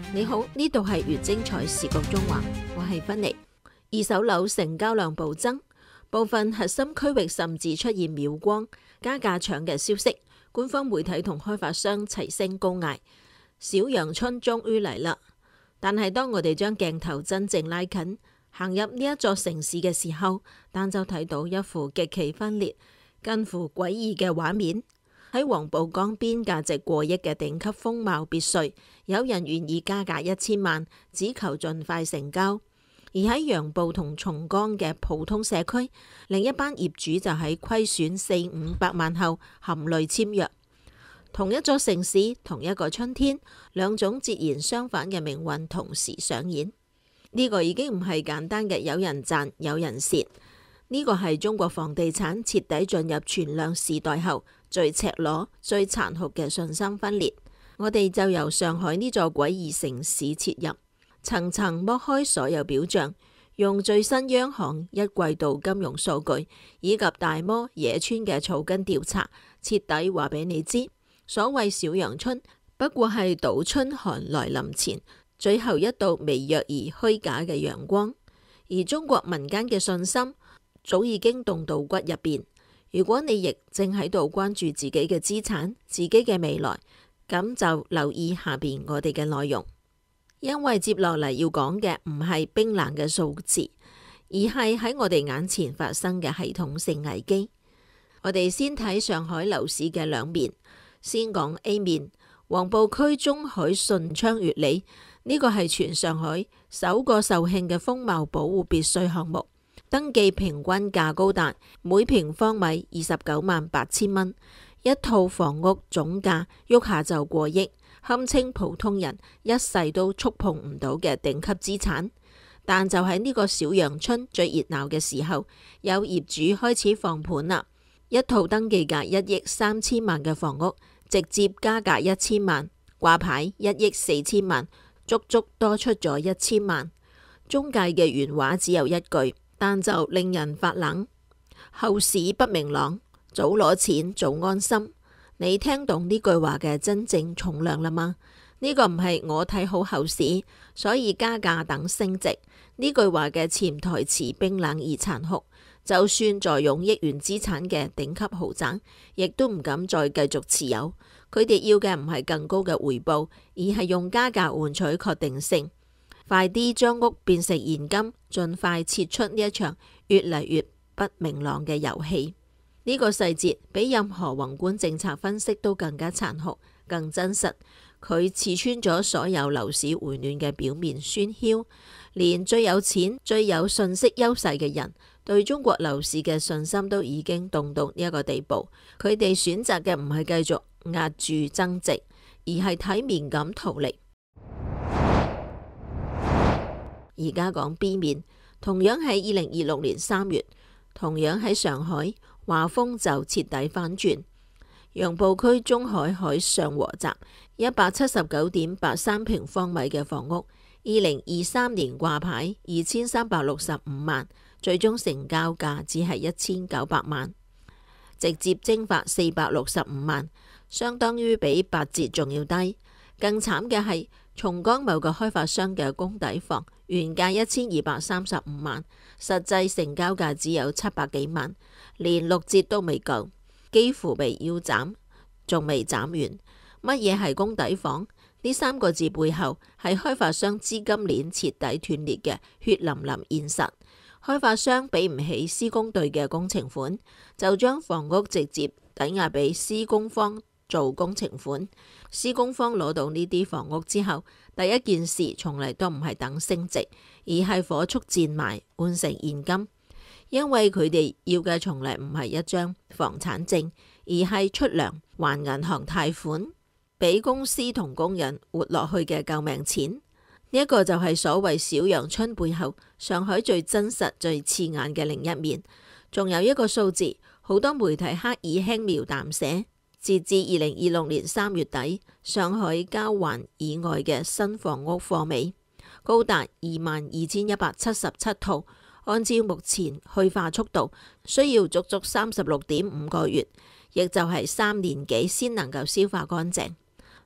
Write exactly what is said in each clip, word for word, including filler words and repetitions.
你好，呢度係粵精彩視覺中環，我係芬妮。二手樓成交量暴增，部分核心區域甚至出現秒光加價搶嘅消息。官方媒體同開發商齊聲高嗌，小陽春終於嚟啦！但係當我哋將鏡頭真正拉近，行入呢一座城市嘅時候，但就睇到一幅極其分裂、近乎詭異嘅畫面。喺黃浦江邊價值過億嘅頂級風貌別墅，有人願意加價一千萬，只求盡快成交。而喺楊浦同松江嘅普通社區，另一班業主就喺虧損四五百萬後含淚簽約。同一座城市，同一個春天，兩種截然相反嘅命運同時上演。呢個已經唔係簡單嘅有人賺有人蝕，呢個係中國房地產徹底進入存量時代後最赤裸、最殘酷嘅信心分裂。我哋就由上海呢座詭異城市切入，層層剝開所有表象，用最新央行一季度金融數據以及大摩野村嘅草根調查，徹底話俾你知，所謂小陽春不過係倒春寒來臨前最後一道微弱而虛假嘅陽光。而中國民間嘅信心早已經凍到骨入邊。如果你亦正喺度關注自己嘅資產、自己嘅未來，咁就留意下邊我哋嘅內容，因為接落嚟要講嘅唔係冰冷嘅數字，而係喺我哋眼前發生嘅系統性危機。我哋先睇上海樓市嘅兩面，先講 A 面，黃浦區中海順昌悅里，呢個係全上海首個售罄嘅風貌保護別墅項目。登記平均價高達每平方米二十九萬八千蚊，一套房屋總價喐下就過億，堪稱普通人一世都觸碰唔到嘅頂級資產。但就喺呢個小陽春最熱鬧嘅時候，有業主開始放盤啦，一套登記價一億三千萬嘅房屋，直接加價一千萬，掛牌一億四千萬，足足多出咗一千萬。中介嘅原話只有一句，但就令人發冷：後市不明朗，早攞錢早安心。你聽懂呢句話嘅真正重量啦嗎？呢個唔係我睇好後市，所以加價等升值。呢句話嘅潛台詞冰冷而殘酷，就算坐擁億元資產嘅頂級豪宅，亦都唔敢再繼續持有。佢哋要嘅唔係更高嘅回報，而係用加價換取確定性。快啲將屋變成現金，盡快撤出呢一場越嚟越不明朗嘅遊戲。呢個細節比任何宏觀政策分析都更加殘酷、更真實。佢刺穿咗所有樓市回暖嘅表面喧囂，連最有錢、最有信息優勢嘅人對中國樓市嘅信心都已經凍到呢一個地步。佢哋選擇嘅唔係繼續壓住增值，而係體面咁逃離。而家講 B 面，同樣喺二零二六年三月，同樣喺上海，畫風就徹底反轉。楊浦區中海海上和集一百七十九點八三平方米嘅房屋，二零二三年掛牌二千三百六十五萬，最終成交價只係一千九百萬，直接蒸發四百六十五萬，相當於比八折仲要低。更慘嘅係，松江某個開發商嘅公底房原價一千二百三十五萬，實際成交價只有七百幾萬，連六折都未夠，幾乎被腰斬，仲未斬完。乜嘢係公底房？呢三個字背後係開發商資金鏈徹底斷裂嘅血淋淋現實。開發商俾唔起施工隊嘅工程款，就將房屋直接抵押俾施工方做工程款。施工方攞到呢啲房屋之後，第一件事從嚟都唔係等升值，而係火速賤賣換成現金，因為佢哋要嘅從嚟唔係一張房產證，而係出糧還銀行貸款，俾公司同工人活落去嘅救命錢。呢、這、一個就係所謂小陽春背後上海最真實、最刺眼嘅另一面。仲有一個數字，好多媒體刻意輕描淡寫。截至二零二六年三月底，上海交還以外嘅新房屋貨尾高達二萬二千一百七十七套，按照目前去化速度，需要足足三十六點五個月，亦就係三年幾先能夠消化乾淨。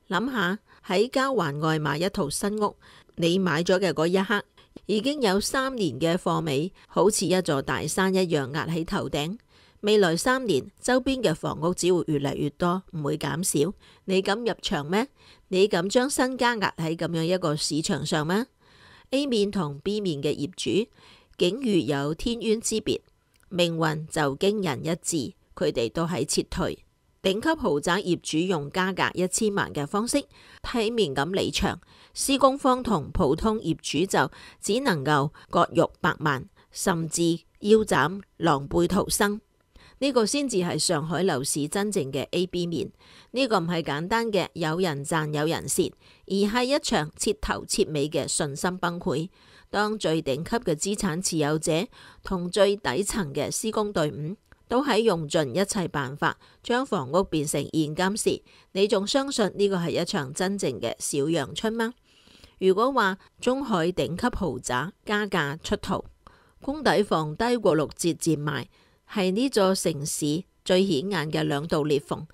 諗下喺交還外買一套新屋，你買咗嘅嗰一刻，已經有三年嘅貨尾，好似一座大山一樣壓喺頭頂。未來三年周邊嘅房屋只會越嚟越多，唔會減少。你敢入場咩？你敢將身家壓喺咁樣一個市場上咩？ A 面同 B 面嘅業主境遇有天淵之別，命運就驚人一致，佢哋都係撤退。頂級豪宅業主用加價一千萬嘅方式體面咁離場，施工方同普通業主就只能夠割肉百萬，甚至腰斬，狼狽逃生。呢個先至係上海樓市真正嘅 A B 面。呢個唔係簡單嘅有人賺有人蝕，而係一場徹頭徹尾嘅信心崩潰。當最頂級嘅資產持有者同最底層嘅施工隊伍都喺用盡一切辦法將房屋變成現金時，你仲相信呢個係一場真正嘅小陽春嗎？如果話中海頂級豪宅加價出逃，公底房低過六折賤賣，係呢座城市最顯眼嘅兩道裂縫。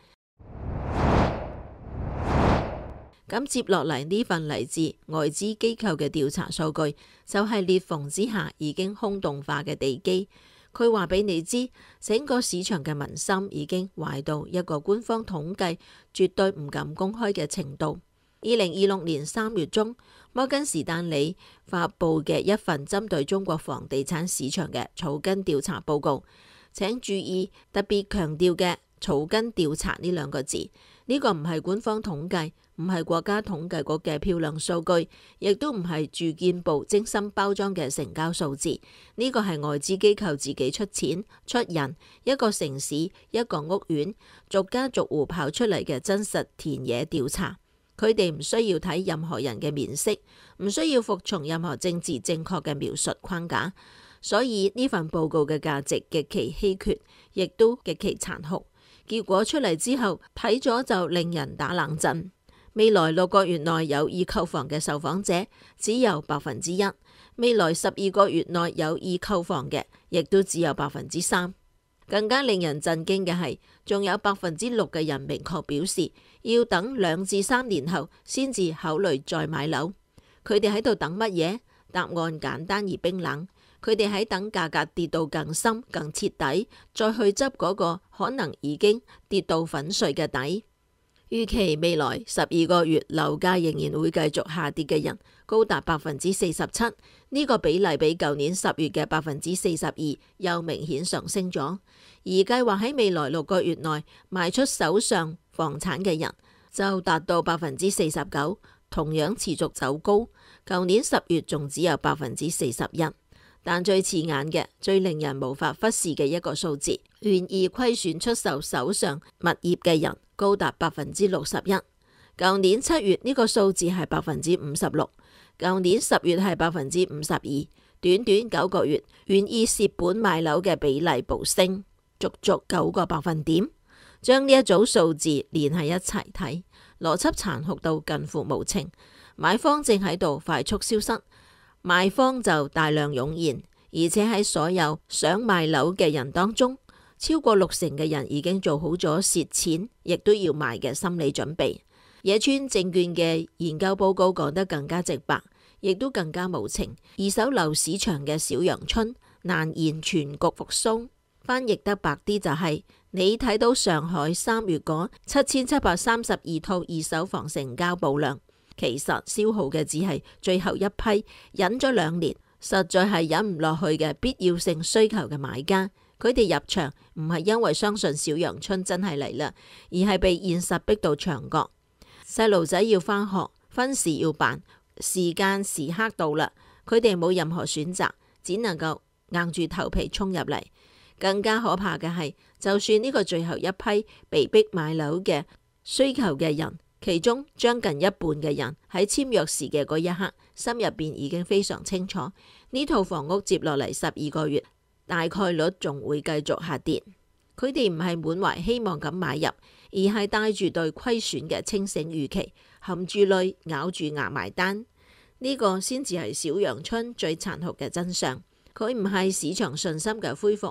咁接落嚟呢份嚟自外資機構嘅調查數據，就係裂縫之下已經空洞化嘅地基。佢話俾你知，整個市場嘅民心已經壞到一個官方統計絕對唔敢公開嘅程度。二零二六年三月中，摩根士丹利發布嘅一份針對中國房地產市場嘅草根調查報告。請注意，特別強調嘅草根調查呢兩個字，呢個唔係官方統計，唔係國家統計局嘅漂亮數據，亦都唔係住建部精心包裝嘅成交數字。呢個係外資機構自己出錢出人，一個城市一個屋苑逐家逐戶跑出嚟嘅真實田野調查。佢哋唔需要睇任何人嘅面色，唔需要服從任何政治正確嘅描述框架。所以呢份報告嘅價值極其稀缺，亦都極其殘酷。結果出嚟之後，睇咗就令人打冷震。未來六個月內有意購房嘅受訪者只有百分之一，未來十二個月內有意購房嘅亦都只有百分之三。更加令人震驚嘅係，仲有百分之六嘅人明確表示要等兩至三年後先至考慮再買樓。佢哋喺度等乜嘢？答案簡單而冰冷。佢哋喺等價格跌到更深、更徹底，再去執嗰個可能已經跌到粉碎嘅底。預期未來十二個月樓價仍然會繼續下跌嘅人高達百分之四十七，呢個比例比舊年十月嘅百分之四十二又明顯上升咗。而計劃喺未來六個月內賣出手上房產嘅人就達到百分之四十九，同樣持續走高。舊年十月仲只有百分之四十一。但最刺眼嘅、最令人無法忽視嘅一個數字，願意虧損出售手上物業嘅人高達百分之六十一。舊年七月呢個數字係百分之五十六，舊年十月係百分之五十二。短短九個月，願意蝕本買樓嘅比例暴升，足足九個百分點。將呢一組數字連喺一齊睇，邏輯殘酷到近乎無情。買方正喺度快速消失，賣方就大量湧現，而且喺所有想賣樓嘅人當中，超過六成嘅人已經做好咗蝕錢，亦都要賣嘅心理準備。野村證券嘅研究報告講得更加直白，亦都更加無情。二手樓市場嘅小陽春難言全局復甦。翻譯得白啲就係、是，你睇到上海三月嗰七千七百三十二套二手房成交報量，其實消耗嘅只係最後一批忍咗兩年，實在係忍唔落去嘅必要性需求嘅買家。佢哋入場唔係因為相信小陽春真係嚟啦，而係被現實逼到牆角。細路仔要返學，婚事要辦，時間時刻到啦，佢哋冇任何選擇，只能夠硬住頭皮衝入嚟。更加可怕嘅係，就算呢個最後一批被逼買樓嘅需求嘅人，其中將近一半嘅人喺簽約時嘅嗰一刻，心入邊已經非常清楚，呢套房屋接落嚟十二個月，大概率仲會繼續下跌。佢哋唔係滿懷希望咁買入，而係帶住對虧損嘅清醒預期，含住淚咬住牙埋單。呢個先至係小陽春最殘酷嘅真相。佢唔係市場信心嘅恢復，而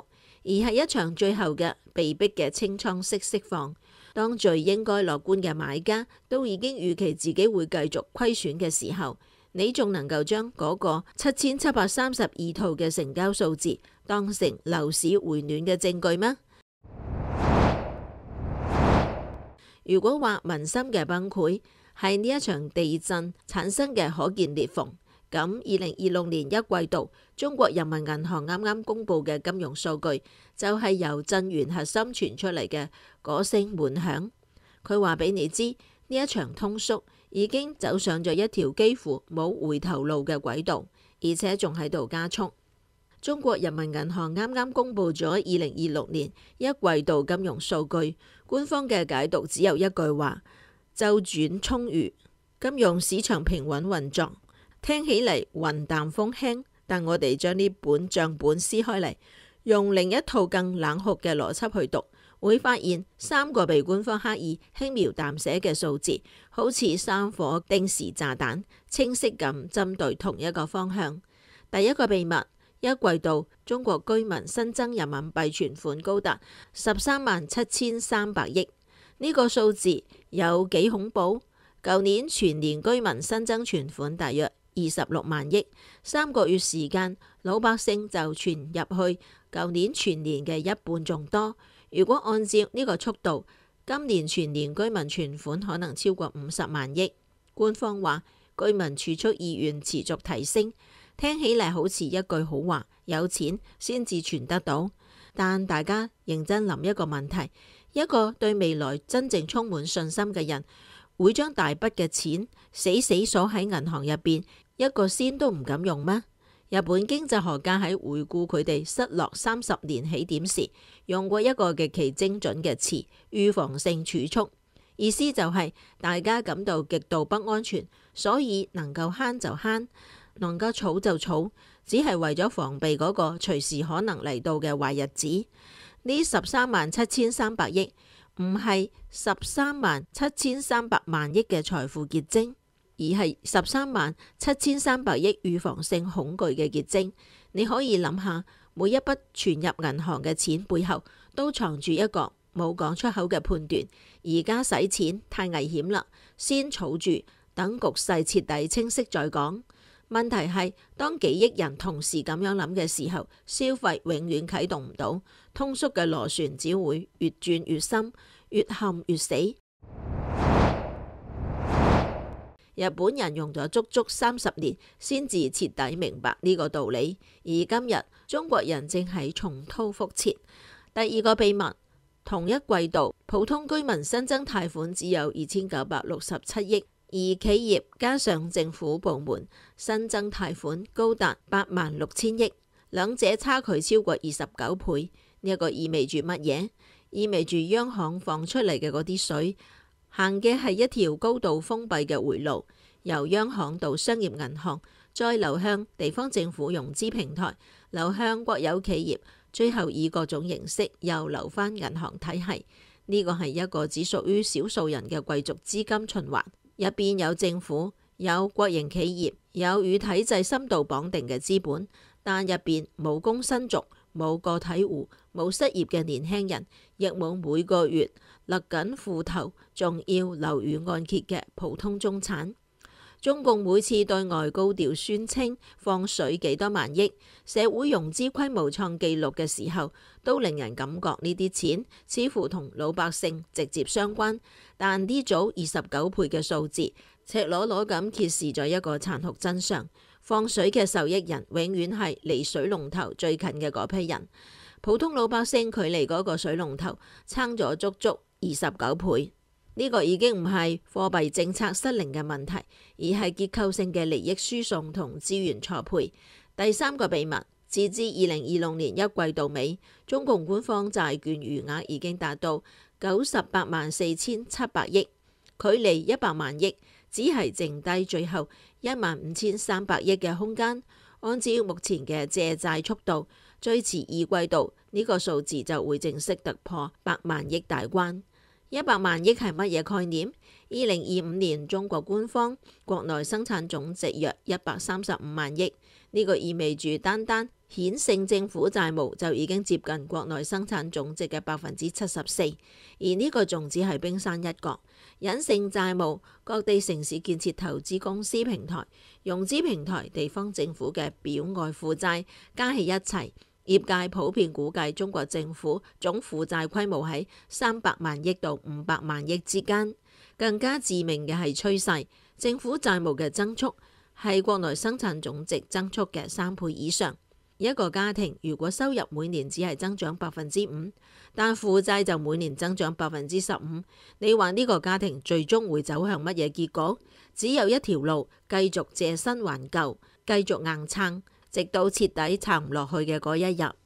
而係一場最後嘅被逼嘅清倉式釋放。當最應該樂觀嘅買家都已經預期自己會繼續虧損嘅時候，你仲能夠將嗰個七千七百三十二套嘅成交數字當成樓市回暖嘅證據嗎？如果話民心嘅崩潰係呢一場地震產生嘅可見裂縫，咁二零二六年一季度中國人民銀行啱啱公布嘅金融數據就係由震源核心傳出嚟嘅嗰聲悶響。佢話俾你知，呢一場通縮已經走上咗一條幾乎冇回頭路嘅軌道，而且仲喺度加速。中國人民銀行啱啱公布咗二零二六年一季度金融數據，官方嘅解讀只有一句話：周轉充裕，金融市場平穩運作。聽起嚟雲淡風輕，但我哋將呢本賬本撕開嚟，用另一套更冷酷嘅邏輯去讀，會發現三個被官方刻意輕描淡寫嘅數字，好似三顆定時炸彈，清晰咁針對同一個方向。第一個秘密，一季度中國居民新增人民幣存款高達十三萬七千三百億，呢個數字有幾恐怖？舊年全年居民新增存款大約二十六萬億，三個月時間，老百姓就存入去舊年全年嘅一半仲多。如果按照呢個速度，今年全年居民存款可能超過五十萬億。官方話居民儲蓄意願持續提升，聽起嚟好似一句好話，有錢先至存得到。但大家認真諗一個問題，一個對未來真正充滿信心嘅人，會將大筆嘅錢死死鎖喺銀行入邊，一個仙都唔敢用咩？日本經濟學家喺回顧佢哋失落三十年起點時，用過一個極其精準嘅詞：預防性儲蓄。意思就係大家感到極度不安全，所以能夠慳就慳，能夠儲就儲，只係為咗防備嗰個隨時可能嚟到嘅壞日子。呢十三萬七千三百億唔係十三萬七千三百萬億嘅財富結晶，而係十三萬七千三百億預防性恐懼嘅結晶。你可以諗下，每一筆存入銀行嘅錢背後都藏住一個冇講出口嘅判斷，而家使錢太危險啦，先儲住，等局勢徹底清晰再講。問題係，當幾億人同時咁樣諗嘅時候，消費永遠啟動唔到，通縮嘅螺旋只會越轉越深，越陷越死。日本人用咗足足三十年先至徹底明白呢個道理，而今日中國人正係重蹈覆轍。第二個秘密，同一季度普通居民新增貸款只有二千九百六十七億。而企業加上政府部門新增貸款高達八萬六千億，兩者差距超過二十九倍。呢一個意味住乜嘢？意味住央行放出嚟嘅嗰啲水，行嘅係一條高度封閉嘅回路，由央行到商業銀行，再流向地方政府融資平台，流向國有企業，最後以各種形式又流返銀行體系。呢個係一個只屬於少數人嘅貴族資金循環。入邊有政府、有國營企業、有與體制深度綁定嘅資本，但入邊冇工薪族、冇個體戶、冇失業嘅年輕人，亦冇每個月勒緊褲頭仲要樓宇按揭嘅普通中產。中共每次對外高調宣稱放水幾多萬億，社會融資規模創紀錄嘅時候，都令人感覺呢啲錢似乎同老百姓直接相關。但呢組二十九倍嘅數字，赤裸裸咁揭示咗一個殘酷真相：放水嘅受益人永遠係離水龍頭最近嘅嗰批人，普通老百姓距離嗰個水龍頭差咗足足二十九倍。呢個已經唔係貨幣政策失靈嘅問題，而係結構性嘅利益輸送同資源錯配。第三個秘密，截至二零二六年一季度尾，中共官方債券餘額已經達到九十八萬四千七百億，距離一百萬億只係剩低最後一萬五千三百億嘅空間。按照目前嘅借債速度，最遲二季度呢個數字就會正式突破百萬億大關。一百萬億係乜嘢概念？二零二五年中國官方國內生產總值約一百三十五萬億，呢個意味住單單顯性政府債務就已經接近國內生產總值嘅百分之七十四，而呢個仲只係冰山一角。隱性債務，各地城市建設投資公司平台、融資平台、地方政府嘅表外負債加起一齊，業界普遍估計中國政府總負債規模喺三百萬億到五百萬億之間。更加致命嘅係趨勢，政府債務嘅增速係國內生產總值增速嘅三倍以上。一個家庭如果收入每年只係增長百分之五，但負債就每年增長百分之十五，你話呢個家庭最終會走向乜嘢結果？只有一條路，繼續借新還舊，繼續硬撐，直到徹底撐唔落去嘅嗰一日。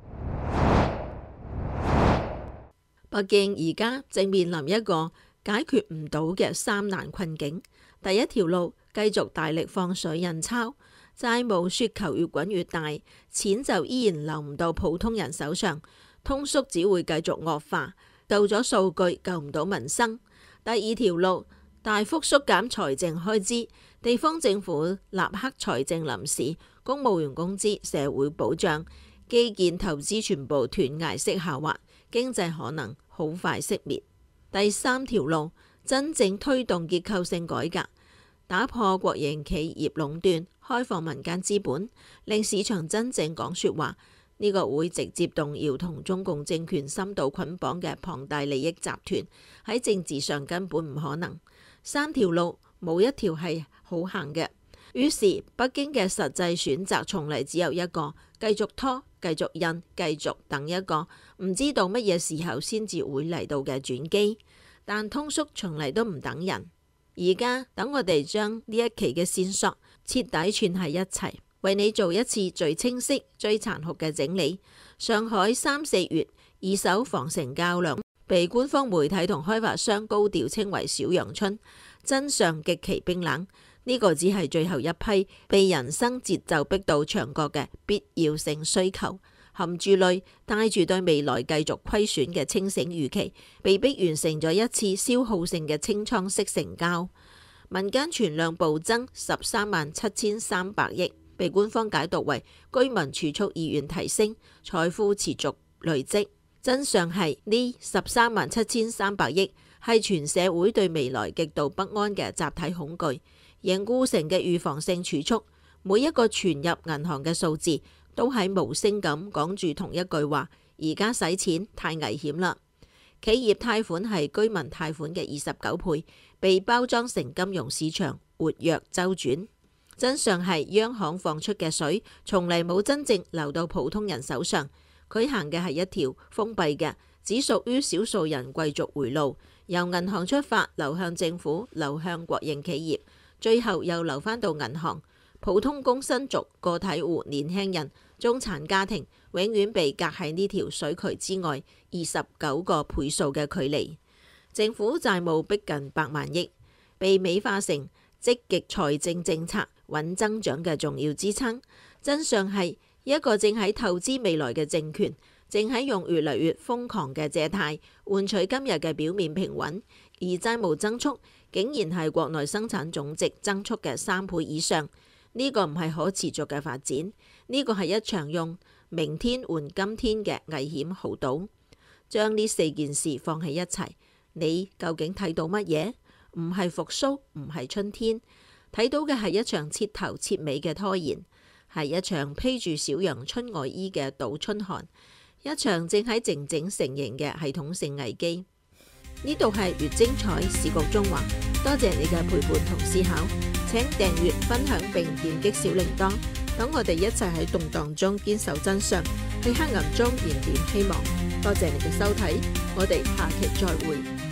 北京而家正面臨一個解決唔到嘅三難困境。第一條路，繼續大力放水印鈔。債務雪球越滾越大，錢就依然流唔到普通人手上，通縮只會繼續惡化，救咗數據救唔到民生。第二條路，大幅縮減財政開支，地方政府立刻財政臨時，公務員工資、社會保障、基建投資全部斷崖式下滑，經濟可能好快熄滅。第三條路，真正推動結構性改革，打破國營企業壟斷，開放民間資本，令市場真正講說話。呢個會直接動搖同中共政權深度捆綁嘅龐大利益集團，喺政治上根本唔可能。三條路冇一條係好行嘅，於是北京嘅實際選擇從嚟只有一個：繼續拖、繼續印、繼續等一個唔知道乜嘢時候先至會嚟到嘅轉機。但通縮從嚟都唔等人。而家等我哋將呢一期嘅線索徹底串喺一齊，為你做一次最清晰、最殘酷嘅整理。上海三四月二手房成交量被官方媒體同開發商高調稱為小陽春，真相極其冰冷。呢個只係最後一批被人生節奏逼到牆角嘅必要性需求，含住淚，帶住對未來繼續虧損嘅清醒預期，被逼完成咗一次消耗性嘅清倉式成交。民間存量暴增十三萬七千三百億，被官方解讀為居民儲蓄意願提升，財富持續累積。真相係呢十三萬七千三百億係全社會對未來極度不安嘅集體恐懼凝固成嘅預防性儲蓄。每一個存入銀行嘅數字都喺無聲咁講住同一句話：而家使錢太危險啦。企業貸款係居民貸款嘅二十九倍，被包裝成金融市場活躍周轉。真相係央行放出嘅水從嚟冇真正流到普通人手上，佢行嘅係一條封閉嘅，只屬於少數人貴族回路，由銀行出發，流向政府，流向國營企業，最後又流返到銀行。普通工薪族、個體戶、年輕人、中產家庭永遠被隔喺呢條水渠之外二十九個倍數嘅距離。政府債務逼近百萬億，被美化成積極財政政策穩增長嘅重要支撐。真相係一個正喺投資未來嘅政權，正喺用越嚟越瘋狂嘅借貸換取今日嘅表面平穩，而債務增速竟然係國內生產總值增速嘅三倍以上。呢個唔係可持續嘅發展，呢個係一場用明天換今天嘅危險豪賭。將呢四件事放喺一齊，你究竟睇到乜嘢？唔係復甦，唔係春天，睇到嘅係一場徹頭徹尾嘅拖延，係一場披住小陽春外衣嘅倒春寒，一場正喺靜靜成形嘅系統性危機。呢度係越精彩時局中華，多謝你嘅陪伴同思考。請訂閱、分享並點擊小鈴鐺，等我哋一齊喺動盪中堅守真相，喺黑暗中燃點希望。多謝你嘅收睇，我哋下期再會。